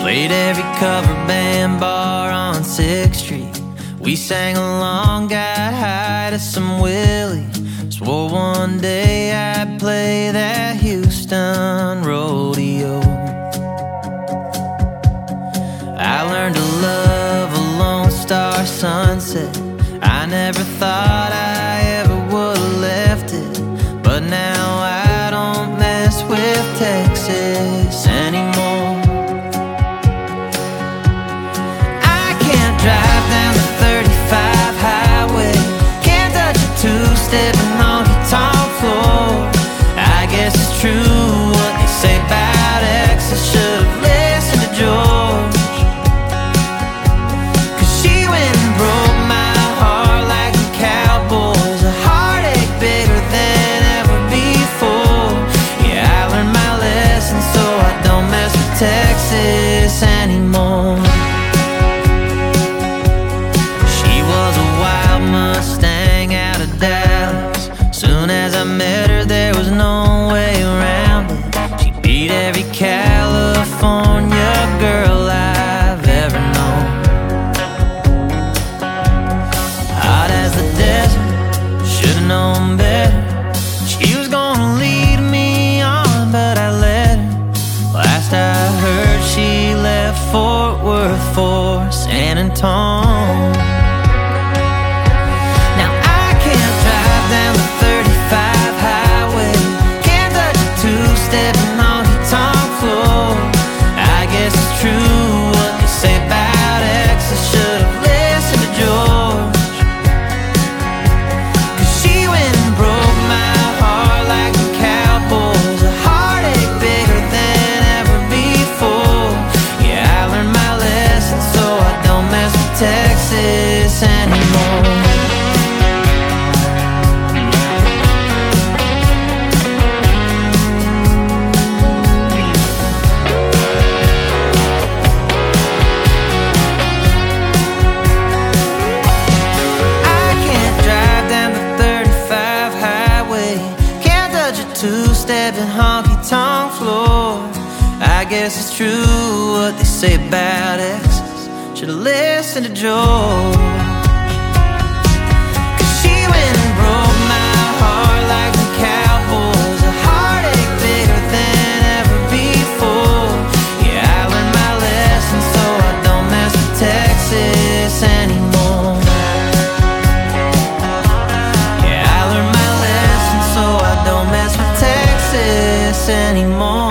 Played every cover band bar on 6th Street. We sang along, got high to some Willie. Swore one day I'd play that Houston rodeo. I learned to love a Lone Star sunset. I never thought I ever would've left it, but now I don't mess with Texas anymore. I can't drive down the 35 highway, can't touch a two-step and honky-tonk floor. I guess it's true what they say about X. I should've listened to George, 'cause she went and broke my heart like the Cowboys. A heartache bigger than ever before. Yeah, I learned my lesson, so I don't mess with Texas anymore. She was a wild Mustang out of Dallas. Soon as I met her, there was no way around it. She beat every California girl I've ever known. Hot as the desert, should've known better. She was gonna lead me on, but I let her. Last I heard, she left Fort Worth for San Antonio. Now I can't drive down the 35 highway, can't touch a two-step and honky-tonk floor. I guess it's true what they say about X. I should've listened to George, 'cause she went and broke my heart like the Cowboys. A heartache bigger than ever before. Yeah, I learned my lesson, so I don't mess with Texas anymore. I can't drive down the 35 highway, can't touch a two-step and honky-tonk floor. I guess it's true what they say about exes. Should've listened to George, 'cause she went and broke my heart like the Cowboys. A heartache bigger than ever before. Yeah, I learned my lesson, so I don't mess with Texas anymore. Yeah, I learned my lesson, so I don't mess with Texas anymore.